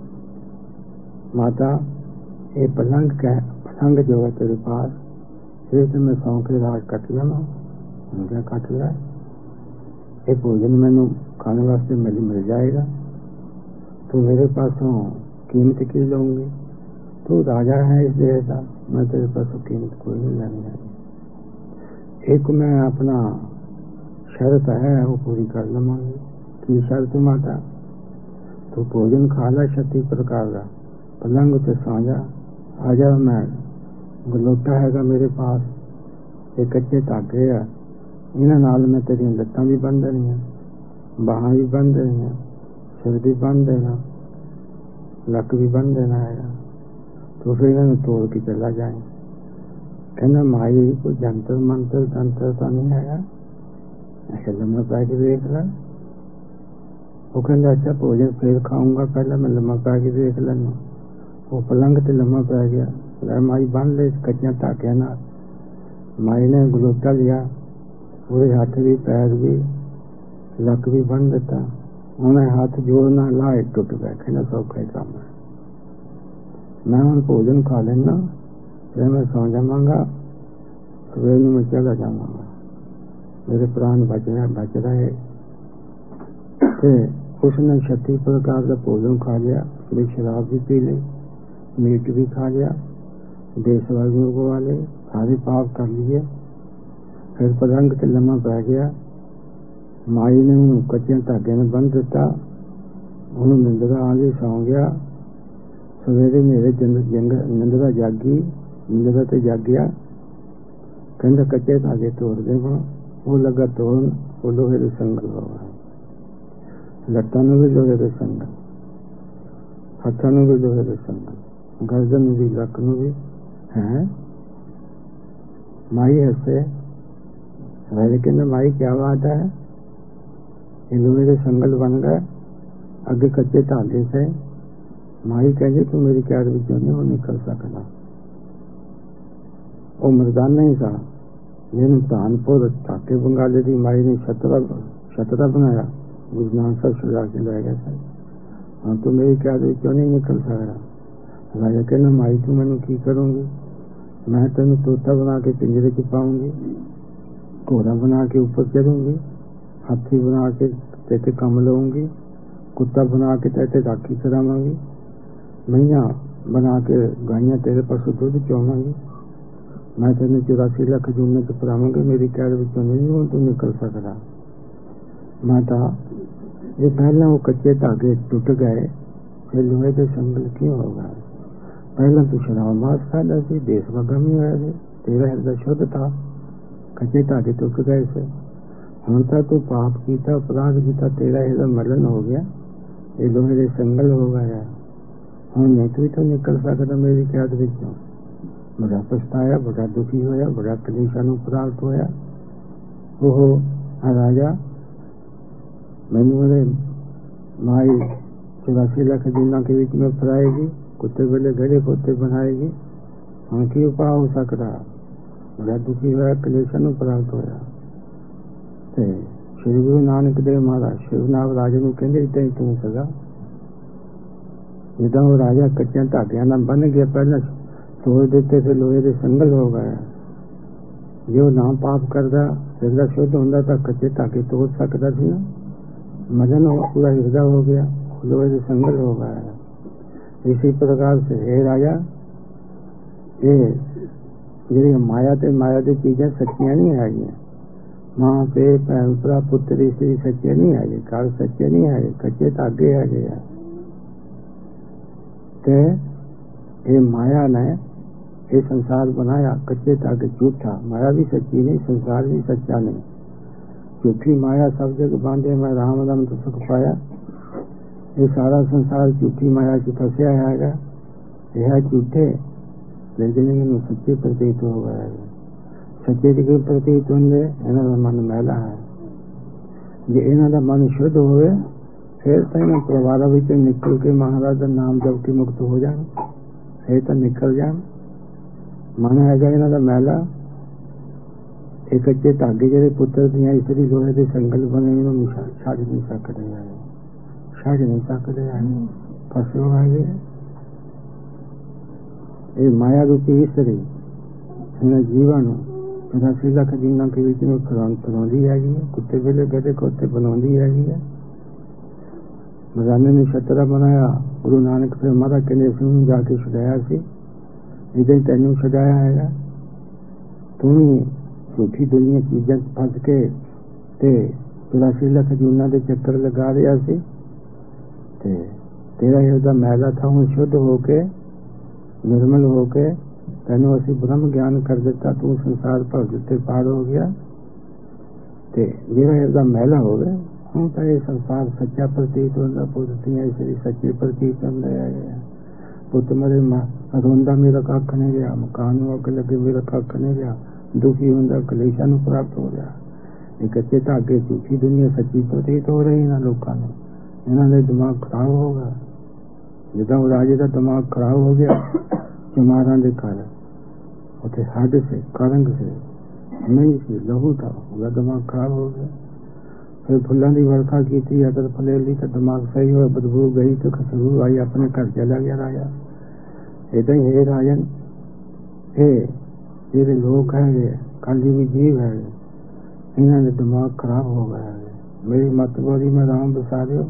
ਮਾਤਾ ਇਹ ਪਲੰਗ ਜੋ ਹੈ ਤੇਰੇ ਪਾਸ, ਇਹ ਤੇ ਮੈਂ ਸੌਂ ਕੇ ਰਾਜ ਕੱਟ ਲਵਾਂ। ਕਿਆ ਕੱਟ ਲਿਆ? ਇਹ ਭੋਜਨ ਮੈਨੂੰ ਖਾਣੇ ਵਾਸਤੇ ਮਿਲ ਜਾਏਗਾ, ਤੂੰ ਮੇਰੇ ਪਾਸੋਂ ਕੀਮਤ ਕੀ ਲਊਂਗੀ? ਤੂੰ ਰਾਜਾ ਹੈ ਇਸ ਦੇਸ਼ ਦਾ, मैं तेरे पास कीमत कोई नहीं लेने आई। एक मैं अपना शर्त है वो पूरी कर लवांगी। की शर्त माता? तू भोजन खा ला 36 प्रकार का, पलंग ते सौ जा, आ जा, मैं गलोटा हैगा मेरे पास, ये कच्चे धागे है, इन्हां नाल मैं तेरियां लत्तां भी बन देनियां, बाहां भी बन देनियां, सिर भी बन देना, लक भी बन देना है, तो फिर इन्होंने तोड़ के चला जाए। कहना माई कोई जंतर मंत्र तंत्र तो नहीं है, ऐसे लम्मा पै के देख ला। वो कहता अच्छा भोजन फिर खाऊंगा, पहले मैं लम्मा पै के देख लेना। वो पलंग ते लम्मा पै गया, माई बन ले कच्चियां धागियां नाल। माई ने गलोटा लिया, ਉਹਦੇ ਹੱਥ ਵੀ ਪੈਰ ਵੀ ਲੱਕ ਵੀ ਬੰਨ ਦਿੱਤਾ। ਉਹਨੇ ਹੱਥ ਜੋੜਨਾ ਲਾਏ ਟੁੱਟ ਗਏ। ਕਹਿੰਦਾ ਸੌਖਾ ਹੀ ਕੰਮ ਹੈ, ਮੈਂ ਹੁਣ ਭੋਜਨ ਖਾ ਲੈਣਾ, ਫਿਰ ਮੈਂ ਸੌਂ ਜਾਵਾਂਗਾ, ਸਵੇਰ ਨੂੰ ਮੈਂ ਚਲਾ ਜਾਵਾਂਗਾ, ਮੇਰੇ ਪ੍ਰਾਣ ਬਚ ਰਹੇ। ਤੇ ਉਸਨੇ 36 ਪ੍ਰਕਾਰ ਦਾ ਭੋਜਨ ਖਾ ਲਿਆ, ਥੋੜੀ ਸ਼ਰਾਬ ਵੀ ਪੀ ਲਈ, मीट भी खा लिया, देशवासियों को वाले सारे पाप कर लिए। फिर पलंग ते लम्मा पै गया। माई ने उन्होंने कच्चे धागे में बंध दिता, उन्होंने निंदरा आ गई, सौ गया। सवेरे मेरे निंदरा जागी, निंदरा ते जागिया, कहता कच्चे धागे तोड़ दे। वो लगा तोड़न, वो लोहे के संगल हो गए, लत्तां नूं भी लोहे के संगल, हत्थां नूं भी लोहे के संगल, गर्दन भी लक नूं भी है। माई हसे, राजे कहते माई क्या बात है, ये लोहे के संगल बन गए, अगे कच्चे धागे से। माई कहती तू मेरी कैद विचों नहीं वो निकल सकता। वो मर्दाना ही था जिन्हें धानपुर ढाके बंगाली की माई ने छतरा बनाया, गुरु नानक साहब सजा के लै गए थे। हाँ तू मेरी कैद विचों नहीं निकल सकता। राजा कहना माई तू मैनू की करूंगी, मैं तेन तोता बना के पिंजरे च पाऊंगी, घोड़ा बना के ऊपर चढ़ूंगी, हाथी बना के तेते कम लूंगी, कुत्ता बना के तेते राखी करावांगी, मैया बना के गाइयां तेरे पासों दुध चौवांगी, मैं तेन 84 लाख जूने च परावांगी, मेरी कैद विचों नहीं तू निकल सकता। माता ये पहला वो कच्चे धागे टूट गए, फिर लोहे के संगल क्यों हो गए? पहला तू शराब मास खाता सी, देश का गम ही होया सी, तेरा हृदय शुद्ध था, कच्चे धागे टूट गए से। हुण तां तू पाप किया, अपराध किया, तेरा हृदय मलिन हो गया, ये लोहे के संगल हो गया, हुण नहीं तू तो निकल सकता मेरी कैद विचों। बड़ा पछताया, बड़ा दुखी होया, बड़ा कलेशां नूं प्राप्त होया। ओह राजा मैनू माई 84 लाख जूना के बीच में फराएगी, कुत्ते वेले गड़े खोते बनाएगी, हम की उपाय हो सकता? बड़ा दुखी होया, कलेशां नूं प्राप्त होया। ते ਸ਼੍ਰੀ ਗੁਰੂ ਨਾਨਕ ਦੇਵ ਮਹਾਰਾਜ ਸ਼ਿਵਨਾਥ ਰਾਜੇ ਨੂੰ ਕਹਿੰਦੇ ਏਦਾਂ ਹੀ ਤੂੰ ਸਦਾ, ਜਿੱਦਾਂ ਉਹ ਰਾਜਾ ਕੱਚਿਆਂ ਧਾਗਿਆਂ ਨਾਲ ਬੰਨ ਗਿਆ, ਪਹਿਲਾਂ ਸੋਚ ਦਿੱਤੇ ਫਿਰ ਲੋਹੇ ਦੇ ਸੰਗਲ ਹੋ ਗਏ। ਜੇ ਉਹ ਨਾ ਪਾਪ ਕਰਦਾ, ਹਿਰਦਾ ਸ਼ੁੱਧ ਹੁੰਦਾ ਤਾਂ ਕੱਚੇ ਧਾਗੇ ਤੋੜ ਸਕਦਾ ਸੀ ਨਾ। ਮਜਨ ਪੂਰਾ ਹਿਰਦਾ ਹੋ ਗਿਆ, ਲੋਹੇ ਦੇ ਸੰਗਲ ਹੋ ਗया। इसी प्रकार से हे राजा, ये ਜਿਹੜੀ ਮਾਇਆ ਤੇ ਮਾਇਆ ਦੀ ਚੀਜ਼ਾਂ ਸੱਚੀਆਂ ਨਹੀਂ ਹੈਗੀਆਂ। ਮਾਂ ਪਿਓ ਭੈਣ ਭਰਾ ਪੁੱਤਰ ਇਸਤਰੀ ਸੱਚੇ ਨਹੀਂ ਹੈਗੇ, ਘਰ ਸੱਚੇ ਨਹੀਂ ਹੈਗੇ, ਕੱਚੇ ਧਾਗੇ ਹੈਗੇ ਆ। ਤੇ ਇਹ ਮਾਇਆ ਨੇ ਇਹ ਸੰਸਾਰ ਬਣਾਇਆ, ਕੱਚੇ ਧਾਗੇ ਝੂਠਾ। ਮਾਇਆ ਵੀ ਸੱਚੀ ਨਹੀਂ, ਸੰਸਾਰ ਵੀ ਸੱਚਾ ਨਹੀਂ। ਝੂਠੀ ਮਾਇਆ ਸਭ ਜਗ ਬਾਂਧੇ, ਮੈਂ ਰਾਮ ਨਾਮ ਤੋਂ ਸੁਖ ਪਾਇਆ। ਇਹ ਸਾਰਾ ਸੰਸਾਰ ਝੂਠੀ ਮਾਇਆ ਚ ਫਸਿਆ ਹੈਗਾ। ਇਹ ਹੈ ਝੂਠੇ, ਲੇਕਿਨ ਇਹਨੂੰ ਸੱਚੇ ਪ੍ਰਤੀਤ ਹੋ ਗਏ। ਸੱਚੇ ਦੀ ਕੋਈ ਪ੍ਰਤੀਤ ਹੁੰਦੇ, ਇਹਨਾਂ ਦਾ ਮਨ ਮੈਲਾ ਹੈ। ਜੇ ਇਹਨਾਂ ਦਾ ਮਨ ਸ਼ੁੱਧ ਹੋਵੇ, ਫਿਰ ਤਾਂ ਇਹਨਾਂ ਪਰਿਵਾਰਾਂ ਵਿੱਚੋਂ ਨਿਕਲ ਕੇ ਮਹਾਰਾਜ ਦਾ ਨਾਮ ਜਪ ਕੇ ਮੁਕਤ ਹੋ ਜਾਣ। ਇਹ ਤਾਂ ਨਿਕਲ ਜਾਣ। ਮਨ ਹੈਗਾ ਇਹਨਾਂ ਦਾ ਮੈਲਾ। ਇਹ ਕੱਚੇ ਧਾਗੇ ਜਿਹੜੇ ਪੁੱਤਰ ਦੀਆਂ ਇਸਤਰੀ ਲੋਹੇ ਦੇ ਸੰਗਲ ਬਣੇ, ਇਹਨੂੰ ਛੱਡ ਨਹੀਂ ਸਕਦੇ ਹੈ, ਛੱਡ ਨਹੀਂ ਸਕਦੇ ਹੈ, ਫਸੇ ਹੋਏ। ਇਹ ਮਾਇਆ ਰੂਪੀ ਇਸਤਰੀ ਇਹਨਾਂ ਜੀਵਾਂ ਨੂੰ 84 ਲੱਖ ਜੀਵਾਂ ਦੇ ਵਿੱਚ ਨੂੰ ਫਸਾਉਂਦੀ ਹੈਗੀ ਹੈ। ਕੁੱਤੇ ਵੇਲੇ ਗਧੇ ਖੋਤੇ ਬਣਾਉਂਦੀ ਹੈਗੀ ਹੈ। ਮਜ਼ਾਨੇ ਨੇ ਛਤਰਾ ਬਣਾਇਆ, ਗੁਰੂ ਨਾਨਕ ਫਿਰ ਮਹਾਰਾਜ ਕਹਿੰਦੇ ਸੀ ਉਹਨੂੰ ਜਾ ਕੇ ਛੁਡਾਇਆ ਸੀ, ਇੱਦਾਂ ਹੀ ਤੈਨੂੰ ਛੁਡਾਇਆ ਹੈਗਾ। ਤੂੰ ਵੀ ਝੂਠੀ ਦੁਨੀਆ ਚੀਜ਼ਾਂ ਫਸ ਕੇ ਤੇ 84 ਲੱਖ ਜੂਨਾਂ ਦੇ ਚੱਕਰ ਲਗਾ ਰਿਹਾ ਸੀ। ਤੇ ਤੇਰਾ ਹਿਰਦਾ ਮੈਲਾ ਥਾ, ਹੁਣ ਸ਼ੁੱਧ ਹੋ ਕੇ ਨਿਰਮਲ ਹੋ ਕੇ ਤੈਨੂੰ ਅਸੀਂ ਬ੍ਰਹਮ ਗਿਆਨ ਕਰ ਦਿੱਤਾ। ਤੂੰ ਸੰਸਾਰ ਭਰ ਦਿੱਤੇ ਪਾਰ ਹੋ ਗਿਆ। ਤੇ ਜਿਹੜਾ ਹਿਰਦਾ ਮੈਲਾ ਹੋਵੇ, ਹੁਣ ਤਾਂ ਇਹ ਸੰਸਾਰ ਸੱਚਾ ਪ੍ਰਤੀਤ ਹੁੰਦਾ। ਪੁੱਤੀਆਂ ਇਸਰੀ ਸੱਚੇ ਪ੍ਰਤੀਤ ਹੁੰਦੇ ਹੈਗੇ। ਪੁੱਤ ਮਰੇ ਰੋਂਦਾ ਮੇਰਾ ਕੱਖ ਨਹੀਂ ਰਿਹਾ, ਮਕਾਨ ਨੂੰ ਅੱਗ ਲੱਗੇ ਮੇਰਾ ਕੱਖ ਨਹੀਂ ਰਿਹਾ, ਦੁਖੀ ਹੁੰਦਾ ਕਲੇਸ਼ਾਂ ਨੂੰ ਪ੍ਰਾਪਤ ਹੋ ਰਿਹਾ। ਇਹ ਕੱਚੇ ਧਾਗੇ ਝੂਠੀ ਦੁਨੀਆ ਸੱਚੀ ਪ੍ਰਤੀਤ ਹੋ ਰਹੀ ਇਹਨਾਂ ਲੋਕਾਂ ਨੂੰ। ਇਹਨਾਂ ਦੇ ਦਿਮਾਗ ਖਰਾਬ ਹੋ ਗਿਆ। ਜਿੱਦਾਂ ਉਹ ਰਾਜੇ ਦਾ ਦਿਮਾਗ ਖਰਾਬ ਹੋ ਗਿਆ ਚਮਾਰਾਂ ਦੇ ਕਾਰਨ, ਉੱਥੇ ਹੱਡ ਸੇ ਕਰੰਗ ਸੇ ਨਹੀਂ ਸੀ, ਲਹੂ था, ਉਹਦਾ ਦਿਮਾਗ ਖਰਾਬ ਹੋ ਗਿਆ। ਫਿਰ ਫੁੱਲਾਂ ਦੀ ਵਰਖਾ ਕੀਤੀ, ਅਦਰ ਫਲੇ ਲਈ ਤਾਂ ਦਿਮਾਗ ਸਹੀ ਹੋਇਆ, ਬਦਬੂ ਗਈ ਤਾਂ ਖੁਸ਼ਬੂ ਆਈ, ਆਪਣੇ ਘਰ ਚਲਾ ਗਿਆ ਰਾਜਾ। ਏਦਾਂ ਹੀ ਇਹ ਰਾਜਨ, ਇਹ ਜਿਹੜੇ ਲੋਕ ਹੈਗੇ ਖਾਲੀ ਵੀ ਜੀਵ ਹੈਗੇ, ਇਹਨਾਂ ਦੇ ਦਿਮਾਗ ਖਰਾਬ ਹੋ ਗਏ ਹੈਗੇ। ਮੇਰੀ ਮੱਤ ਬੋਲੀ ਮੈਂ ਰਾਮ ਬਸਾ ਦਿਓ।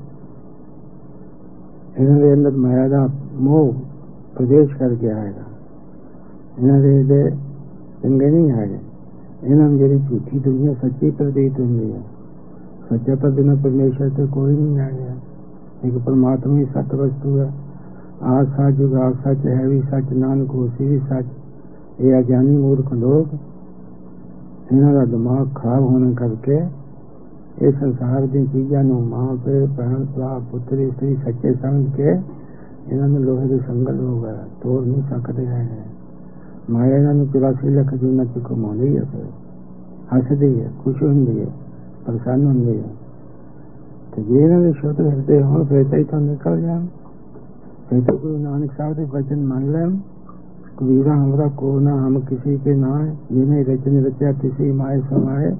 ਇਹਨਾਂ ਦੇ ਅੰਦਰ ਮਾਇਆ ਦਾ ਮੋਹ ਪ੍ਰਵੇਸ਼ ਕਰ ਗਿਆ ਹੈਗਾ। ਇਹਨਾਂ ਦੇ ਚੰਗੇ ਨਹੀਂ ਹੈਗੇ। ਇਹਨਾਂ ਨੂੰ ਜਿਹੜੀ ਝੂਠੀ ਦੁਨੀਆ ਸੱਚੀ ਪ੍ਰਤੀਤ ਹੁੰਦੀ ਹੈ। ਸੱਚਾ ਤਾਂ ਬਿਨਾਂ ਪਰਮੇਸ਼ਰ ਤੇ ਕੋਈ ਨਹੀਂ ਹੈਗਾ। ਇੱਕ ਪਰਮਾਤਮਾ ਹੀ ਸੱਚ ਵਸਤੂ ਹੈ। ਆਜ ਸੱਚ, ਜੁਗਾਦ ਸੱਚ, ਹੈ ਵੀ ਸੱਚ, ਨਾਨਕ ਹੋਸੀ ਵੀ ਸੱਚ। ਇਹ ਅਗਿਆਨੀ ਮੂਰਖ ਲੋਕ, ਇਹਨਾਂ ਦਾ ਦਿਮਾਗ ਖਰਾਬ ਹੋਣ ਕਰਕੇ ਇਹ ਸੰਸਾਰ ਦੀਆਂ ਚੀਜ਼ਾਂ ਨੂੰ ਮਾਂ ਪਿਓ ਭੈਣ ਭਰਾ ਪੁੱਤਰ ਇਸਤਰੀ ਸੱਚੇ ਸਮਝ ਕੇ ਇਹਨਾਂ ਨੂੰ ਲੋਹੇ ਦੇ ਸੰਗਲ ਹੋ ਗਿਆ, ਤੋੜ ਨਹੀਂ ਸਕਦੇ ਹੈ। ਮਾਇਆ ਇਹਨਾਂ ਨੂੰ 84 ਲੱਖ ਜੂਨਾਂ ਚ ਘੁਮਾਉਂਦੀ ਹੈ। ਫਿਰ ਹੱਸਦੀ ਹੈ, ਖੁਸ਼ ਹੁੰਦੀ ਹੈ, ਪਰੇਸ਼ਾਨ ਹੁੰਦੀ ਹੈ। ਤੇ ਜੇ ਇਹਨਾਂ ਦੇ ਸ਼ੁੱਧ ਹਿਰਦੇ ਹੋਣ, ਫਿਰ ਤਾਂ ਇੱਥੋਂ ਨਿਕਲ ਜਾਣ। ਫਿਰ ਤਾਂ ਗੁਰੂ ਨਾਨਕ ਸਾਹਿਬ ਦੇ ਵਚਨ ਮੰਨ ਲੈਣ, ਕਬੀਰਾ ਹਮਾਰਾ ਕੋ ਨਾ ਹਮ ਕਿਸੇ ਕੇ ਨਾ, ਜਿਹਨੇ ਰਚਨ ਰਚਿਆ ਤਿਸੀ ਮਾਏ समाए।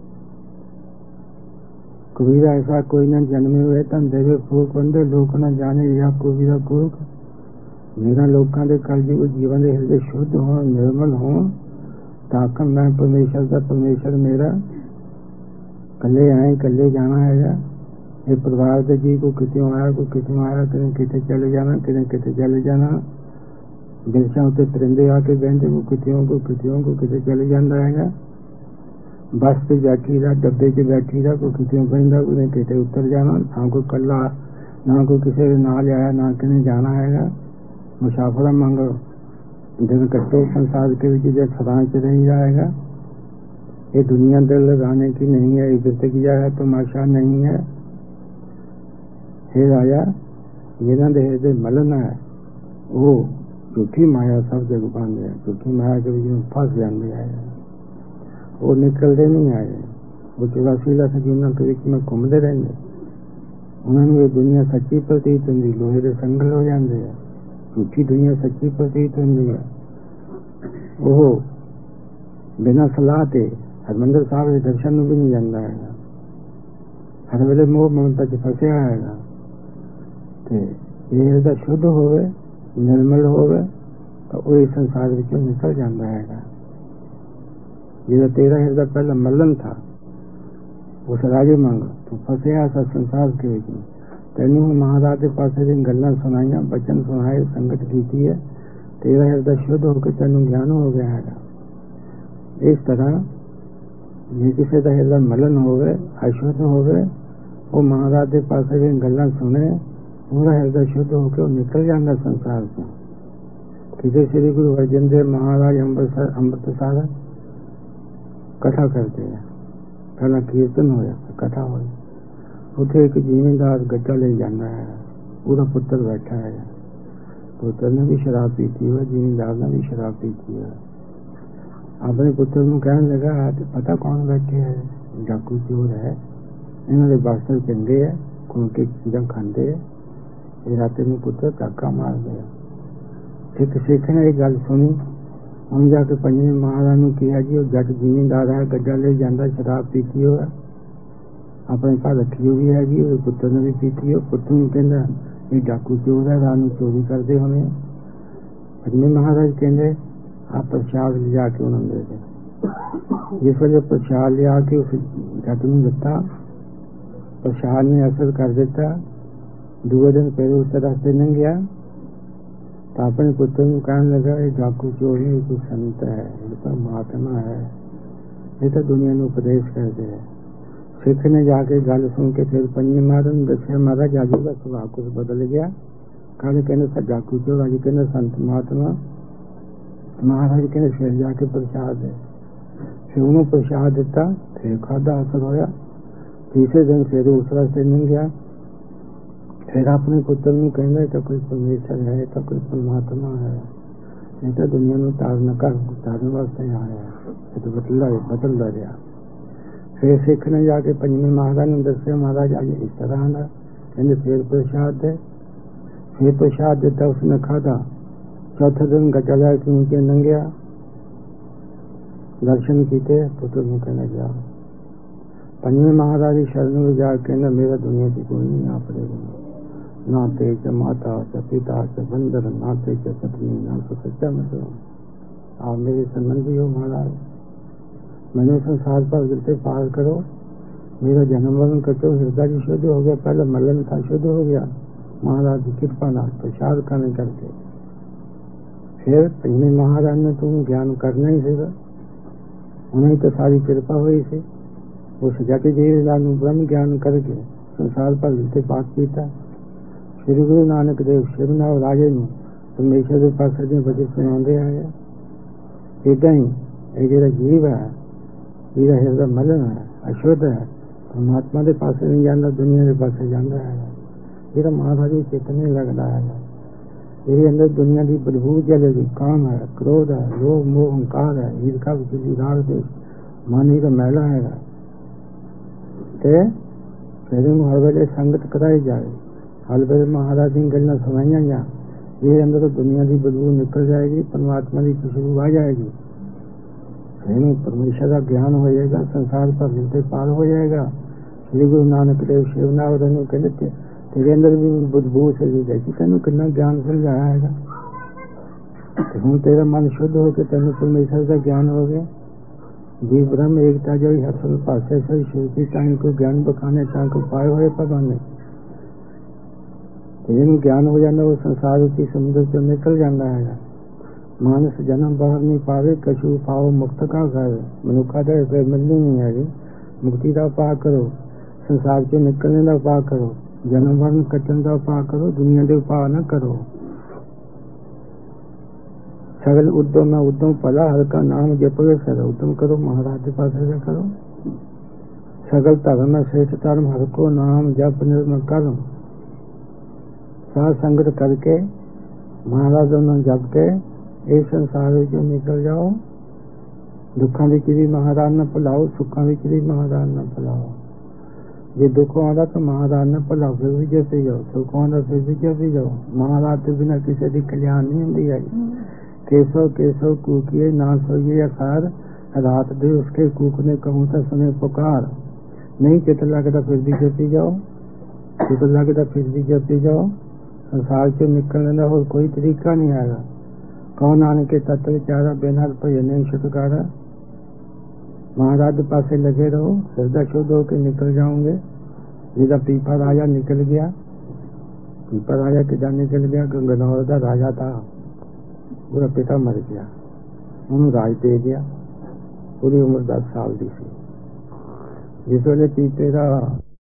कबीरा ऐसा कोई न जन्मे हुए तन देवे फूक बंदे, लोक न जाने या कबीरा कूक। मेरा लोगों के कलयुग जीवन के हृदय शुद्ध हो, निर्मल हो, ताकि मैं परमेश्वर का परमेश्वर मेरा। कले आए कले जाना है। ये परिवार के जी को कितों आया, कोई कितों आया, कितने कितने चले जाना, कितने कितने चले जाना। दिलसा उत्ते परिंदे आके बहते, को कितने चले जाता है। बस से बैठी रहा, डब्बे च बैठी रहा, कोई कितों बहता, कोई कितने उतर जाना। ना कोई कला, ना कोई किसी के नाल आया, ना किने जाना है। मुसाफिर मंग दिन कट्टो संसार के विच सदा च रही जाएगा। ये दुनिया दिल लगाने की नहीं है, इज्जत की है, तमाशा नहीं है। हे राजा, जिन्हों के हृदय मलन है वो झूठी माया सब जग बन गया। झूठी माया के विच फस जाते हैं, वो निकलते नहीं आए। वो 84 लाख जीवों के विच में घूमते रहते। उन्होंने ये दुनिया सच्ची प्रतीत होंगी, लोहे के संगल हो जाते हैं। झूठी दुनिया सच्ची प्रतीत होंगी है। वो बिना सलाह के हरमंदिर साहब के दर्शन भी नहीं जाता है। ਹਰ ਵੇਲੇ ਮੋਹ ਮਮਤਾ 'ਚ ਫਸਿਆ ਹੈਗਾ। ਤੇ ਜੇ ਹਿਰਦਾ ਸ਼ੁੱਧ ਹੋਵੇ, ਨਿਰਮਲ ਹੋਵੇ, ਤਾਂ ਉਹ ਇਸ ਸੰਸਾਰ ਵਿੱਚੋਂ ਨਿਕਲ ਜਾਂਦਾ ਹੈਗਾ। ਜਿਹੜਾ ਤੇਰਾ ਹਿਰਦਾ ਪਹਿਲਾਂ ਮਲਨ ਥਾ, ਉਸ ਰਾਜੇ ਮੰਗ ਤੂੰ ਫਸਿਆ ਸਾ ਸੰਸਾਰ ਦੇ ਵਿੱਚ। ਤੈਨੂੰ ਮਹਾਰਾਜ ਦੇ ਪਾਸੇ ਦੀਆਂ ਗੱਲਾਂ ਸੁਣਾਈਆਂ, ਬਚਨ ਸੁਣਾਏ, ਸੰਗਤ ਕੀਤੀ ਹੈ, ਤੇਰਾ ਹਿਰਦਾ ਸ਼ੁੱਧ ਹੋ ਕੇ ਤੈਨੂੰ ਗਿਆਨ ਹੋ ਗਿਆ ਹੈਗਾ। ਇਸ ਤਰ੍ਹਾਂ ਜੇ ਕਿਸੇ ਦਾ ਹਿਰਦਾ ਮਲਨ ਹੋਵੇ, ਅਸ਼ੁੱਧ ਹੋਵੇ, ਉਹ ਮਹਾਰਾਜ ਦੇ ਪਾਸੇ ਦੀਆਂ ਗੱਲਾਂ ਸੁਣੇ, ਉਹਦਾ ਹਿਰਦਾ ਸ਼ੁੱਧ ਹੋ ਕੇ ਉਹ ਨਿਕਲ ਜਾਂਦਾ ਸੰਸਾਰ ਤੋਂ। ਕਿਸੇ ਸ੍ਰੀ ਗੁਰੂ ਅਰਜਨ ਦੇਵ ਮਹਾਰਾਜ ਅੰਮ੍ਰਿਤਸਰ ਕਥਾ ਕਰਦੇ ਆ, ਪਹਿਲਾਂ ਕੀਰਤਨ ਹੋਇਆ, ਕਥਾ ਹੋਈ। ਉੱਥੇ ਇੱਕ ਜ਼ਿਮੀਂਦਾਰ ਗੱਡਾ ਲੈ ਜਾਂਦਾ ਹੈ, ਉਹਦਾ ਪੁੱਤਰ ਬੈਠਾ ਹੈ। ਪੁੱਤਰ ਨੇ ਵੀ ਸ਼ਰਾਬ ਪੀਤੀ ਹੋਇਆ, ਜ਼ਿਮੀਂਦਾਰ ਨੇ ਵੀ ਸ਼ਰਾਬ ਪੀਤੀ ਹੋਇਆ। ਆਪਣੇ ਪੁੱਤਰ ਨੂੰ ਕਹਿਣ ਲੱਗਾ, ਪਤਾ ਕੌਣ ਬੈਠੇ ਹੈ? ਡਾਕੂ ਚੋਰ ਹੈ, ਇਹਨਾਂ ਦੇ ਬਸਤਰ ਚੰਗੇ ਹੈ, ਖੁਣ ਕੇ ਚੀਜ਼ਾਂ ਖਾਂਦੇ ਹੈ। ਇਹ ਰਾਤੇ ਨੂੰ ਪੁੱਤਰ ਧੱਕਾ ਮਾਰ ਗਿਆ। ਇੱਕ ਸਿੱਖ ਨੇ ਇਹ ਗੱਲ ਸੁਣੀ, ਹੁਣ ਜਾ ਕੇ ਪੰਜਵੇਂ ਮਹਾਰਾਜ ਨੂੰ ਕਿਹਾ ਜੀ ਉਹ ਜੱਟ ਜ਼ਿਮੀਂਦਾਰ ਹੈ, ਗੱਡਾ ਲੈ ਜਾਂਦਾ, ਸ਼ਰਾਬ ਪੀਤੀ ਹੋਇਆ, ਆਪਣੇ ਘਰ ਰੱਖੀ ਹੋਈ ਹੈਗੀ, ਉਹ ਪੁੱਤਰ ਨੇ ਵੀ ਪੀਤੀ ਹੋ। ਪੁੱਤਰ ਨੂੰ ਕਹਿੰਦਾ ਇਹ ਡਾਕੂ ਚੋਰ ਹੈ, ਰਾਤ ਨੂੰ ਚੋਰੀ ਕਰਦੇ ਹੋਣੇ। ਪੰਜਵੇਂ ਮਹਾਰਾਜ ਕਹਿੰਦੇ ਆਪ ਪ੍ਰਸ਼ਾਦ ਲਿਜਾ ਕੇ ਉਹਨਾਂ ਨੂੰ ਦੇ ਦੇ। ਜਿਸ ਵੇਲੇ ਪ੍ਰਸ਼ਾਦ ਲਿਆ ਕੇ ਉਸ ਜੱਟ ਨੂੰ ਦਿੱਤਾ, ਪ੍ਰਸ਼ਾਦ ਨੇ ਅਸਰ ਕਰ ਦਿੱਤਾ। ਦੂਏ ਦਿਨ ਫਿਰ ਉਸ ਰਸਤੇ ਲੰਘਿਆ ਤਾਂ ਆਪਣੇ ਪੁੱਤਰ ਨੂੰ ਕਹਿਣ ਲੱਗਾ ਇਹ ਡਾਕੂ ਚੋਰ ਨਹੀਂ, ਕੋਈ ਸੰਤ ਹੈ, ਇਹ ਤਾਂ ਮਹਾਤਮਾ ਹੈ, ਇਹ ਤਾਂ ਦੁਨੀਆ ਨੂੰ ਉਪਦੇਸ਼ ਕਰਦੇ ਹੈ। ਸਿੱਖ ਨੇ ਜਾ ਕੇ ਗੱਲ ਸੁਣ ਕੇ ਫਿਰ ਪੰਜਵੇਂ ਮਹਾਰਾਜ ਨੂੰ ਦੱਸਿਆ, ਮਹਾਰਾਜ ਅੱਜ ਦਾ ਸੁਭਾਅ ਕੁਝ ਬਦਲ ਗਿਆ। ਕੱਲ੍ਹ ਕਹਿੰਦੇ ਡਾਕੂ ਚੋਰ, ਅੱਜ ਕਹਿੰਦੇ ਸੰਤ ਮਹਾਤਮਾ। ਮਹਾਰਾਜ ਕਹਿੰਦੇ ਫਿਰ ਜਾ ਕੇ ਪ੍ਰਸ਼ਾਦ ਦੇ। ਫਿਰ ਉਹਨੂੰ ਪ੍ਰਸ਼ਾਦ ਦਿੱਤਾ, ਫਿਰ ਖਾਧਾ, ਅਸਰ ਹੋਇਆ। ਤੀਸਰੇ ਦਿਨ ਫਿਰ ਉਸ ਰਸਤੇ ਲੰਘਿਆ, ਫਿਰ ਆਪਣੇ ਪੁੱਤਰ ਨੂੰ ਕਹਿੰਦਾ ਤਾਂ ਕੋਈ ਪਰਮੇਸ਼ਰ ਹੈ, ਤਾਂ ਕੋਈ ਪਰਮਾਤਮਾ ਹੈ, ਇਹ ਤਾਂ ਦੁਨੀਆ ਨੂੰ ਤਾਰਨ ਵਾਸਤੇ ਆਇਆ, ਇਹ ਤਾਂ ਬਦਲਦਾ ਰਿਹਾ। ਫਿਰ ਸਿੱਖ ਨੇ ਜਾ ਕੇ ਪੰਜਵੇਂ ਮਹਾਰਾਜ ਨੂੰ ਦੱਸਿਆ, ਮਹਾਰਾਜ ਅੱਜ ਇਸ ਤਰ੍ਹਾਂ ਦਾ। ਕਹਿੰਦੇ ਫਿਰ ਪ੍ਰਸ਼ਾਦ ਦੇ। ਫਿਰ ਪ੍ਰਸ਼ਾਦ ਦਿੱਤਾ, ਉਸਨੇ ਖਾਧਾ। ਚੌਥੇ ਦਿਨ ਗੱਡਾ ਲੈ ਕੇ ਨੀਚੇ ਲੰਘਿਆ, ਦਰਸ਼ਨ ਕੀਤੇ, ਪੁੱਤਰ ਨੂੰ ਕਹਿੰਦਾ ਜਾ। ਪੰਜਵੇਂ ਮਹਾਰਾਜ ਦੀ ਸ਼ਰਨ ਵਿੱਚ ਜਾ ਕੇ ਕਹਿੰਦਾ ਮੇਰਾ ਦੁਨੀਆ 'ਚ ਕੋਈ ਨਹੀਂ ਆਪਣੇ ਨਾ ਤੇ ਚ ਮਾਤਾ ਚ ਪਿਤਾ ਚ ਬੰਦਰ, ਨਾ ਤੇ ਚ ਪਤਨੀ, ਨਾ तो सच्चा मतलब आप मेरे संबंधी हो महाराज। मैंने संसार पर गिरते पार करो, मेरा जन्म वर्ण कटो, हृदय जी शुद्ध हो गया, पहले मलन था शुद्ध हो गया महाराज की कृपा ना प्रसाद करने करके। फिर पंजवें महाराज ने तुम ज्ञान करना ही सीगा, उन्हें तो सारी कृपा हुई थी। उस जट जीवदान ब्रह्म ज्ञान करके संसार पर गिरते पार किया। श्री गुरु नानक देव शिवनाव राजे ਨੂੰ ਪਰਮੇਸ਼ਰ ਦੇ ਪਾਸੇ ਦੀਆਂ ਬਚਨ ਸੁਣਾਉਂਦੇ ਆਏ ਆ। ਏਦਾਂ ਹੀ ਇਹ ਜਿਹੜਾ ਜੀਵ ਹੈ, ਇਹਦਾ ਹਿਰਦਾ ਮਲਨ ਹੈ, ਅਸ਼ੁੱਧ ਹੈ, ਪਰਮਾਤਮਾ ਦੇ ਪਾਸੇ ਨਹੀਂ ਜਾਂਦਾ, ਦੁਨੀਆ ਦੇ ਪਾਸੇ ਜਾਂਦਾ ਹੈ। ਇਹਦਾ ਮਹਾਰਾਜ ਨੂੰ ਚਿੱਤ ਨਹੀਂ ਲੱਗਦਾ ਹੈ। ਇਹਦੇ ਅੰਦਰ ਦੁਨੀਆ ਦੀ ਬਦਬੂ ਚੱਲੇਗੀ, ਕਾਮ ਹੈ, ਕ੍ਰੋਧ ਹੈ, ਲੋਭ ਮੋਹ ਹੰਕਾਰ ਹੈ, ਈਰਖਾ ਵਿਚਲੀ ਰਾਗ ਦੇ ਮਨ ਹੀ ਦਾ ਮੈਲਾ ਹੈਗਾ। ਤੇ ਫਿਰ ਇਹਨੂੰ ਹਰ ਵੇਲੇ ਸੰਗਤ ਕਰਾਈ ਜਾਏ, ਹਰ ਵੇਲੇ ਮਹਾਰਾਜ ਦੀਆਂ ਗੱਲਾਂ ਸੁਣਾਈਆਂ ਜਾਣ। ਇਹ ਅੰਦਰ ਦੁਨੀਆ ਦੀ ਬਦਬੂ ਨਿਕਲ ਜਾਏਗੀ, ਪਰਮਾਤਮਾ ਦੀ ਖੁਸ਼ਬੂ ਆ ਜਾਏਗੀ। ਇਹਨੂੰ ਪਰਮੇਸ਼ਰ ਦਾ ਗਿਆਨ ਹੋ ਜਾਏਗਾ, ਸੰਸਾਰ ਭਰ ਤੇ ਪਾਰ ਹੋ ਜਾਏਗਾ। ਸ੍ਰੀ ਗੁਰੂ ਨਾਨਕ ਦੇਵ ਸ਼ਿਵਨਾਵ ਨੂੰ ਕਹਿੰਦੇ ਤੇਰੇ ਅੰਦਰ ਵੀ ਬਦਬੂ ਚਲੀ ਜਾਏਗੀ, ਤੈਨੂੰ ਕਿੰਨਾ ਗਿਆਨ ਸਮਝਾਇਆ ਹੈਗਾ। ਤੇ ਹੁਣ ਤੇਰਾ ਮਨ ਸ਼ੁੱਧ ਹੋ ਕੇ ਤੈਨੂੰ ਪਰਮੇਸ਼ਰ ਦਾ ਗਿਆਨ ਹੋ ਗਿਆ। ਜੀ ਬ੍ਰਹਮ ਏਕਤਾ ਜੋ ਹਸਨ ਪਾਸੇ ਸੇ ਸ਼ੁਰਤੀ ਤਾਂ ਕੋਈ ਗਿਆਨ ਬਖਾਨੇ ਤਾਂ ਕੋ ਪਾਏ ਹੋਏ ਭਗਵਾਨ। ਇਹਨੂੰ ਗਿਆਨ ਹੋ ਜਾਂਦਾ, ਉਹ ਸੰਸਾਰ ਉੱਤੇ ਸਮੁੰਦਰ ਚੋਂ ਨਿਕਲ ਜਾਂਦਾ ਹੈਗਾ। ਮਾਨਸ ਜਨਮ ਬਾਹਰ ਨਹੀਂ ਪਾਵੇ, ਕਛੂ ਪਾਓ ਮੁਕਤ ਕਾ ਘਰ। ਮਨੁੱਖਾ ਦਾ ਫਿਰ ਮਿਲਣੀ ਨਹੀਂ ਹੈਗੀ। ਮੁਕਤੀ ਦਾ ਉਪਾਅ ਕਰੋ, ਸੰਸਾਰ ਚੋਂ ਨਿਕਲਣੇ ਦਾ ਉਪਾਅ ਕਰੋ, ਜਨਮ ਮਰਨ ਕੱਟਣ ਦਾ ਉਪਾਅ ਕਰੋ, ਦੁਨੀਆ ਦੇ ਉਪਾਅ ਨਾ ਕਰੋ। ਸਗਲ ਉਦਮ ਨਾ ਉਦਮ ਭਲਾ, ਹਲਕਾ ਨਾਮ ਜਪਵੇ ਸਰ ਉਦਮ ਕਰੋ, ਮਹਾਰਾਜ ਦੇ ਪਾਸੇ से करो। सगल धर्म श्रेष्ठ धर्म, हर को नाम जप निर्मल कर्म। साध संगत करके महाराज ਨੂੰ ਜਪ ਕੇ ਇਸ ਸੰਸਾਰ ਵਿੱਚੋਂ ਨਿਕਲ ਜਾਓ। ਦੁੱਖਾਂ ਵਿੱਚ ਵੀ ਮਹਾਰਾਜ ਨਾਲ ਭੁਲਾਓ, ਸੁੱਖਾਂ ਵਿੱਚ ਵੀ ਮਹਾਰਾਜ ਨਾਲ ਭੁਲਾਓ। ਜੇ ਦੁੱਖ ਆਉਂਦਾ ਤਾਂ ਮਹਾਰਾਜ ਨਾਲ ਭੁਲਾਓ, ਫਿਰ ਵੀ ਜਪੀ ਜਾਓ। ਸੁੱਖ ਆਉਂਦਾ ਫਿਰ ਵੀ ਜਪੀ ਜਾਓ। ਮਹਾਰਾਜ ਤੋਂ ਬਿਨਾਂ ਕਿਸੇ ਦੀ ਕਲਿਆਣ ਨਹੀਂ ਹੁੰਦੀ ਹੈ। केशव केशव कूकिए ना सोइए अखार, रात दे उसके कूकने कहूँ तो सुने पुकार। नहीं चित लगता फिर भी जपी जाओ, चित लगता फिर भी जपी जाओ। संसार से निकलने का और कोई तरीका नहीं आएगा। कौन आने के तत्व विचारा बिना पर नहीं छुटकारा। महाराज पासे लगे रहो, हृदय शुद्ध होकर निकल जाओगे। जिधर पीपा राजा निकल गया, पीपा राजा किधर निकल गया? गंगनौर का राजा था, पूरा पिता मर गया, उन्होंने राज दे दिया। पूरी उम्र 10 साल दी सी। जिस वे पीपे का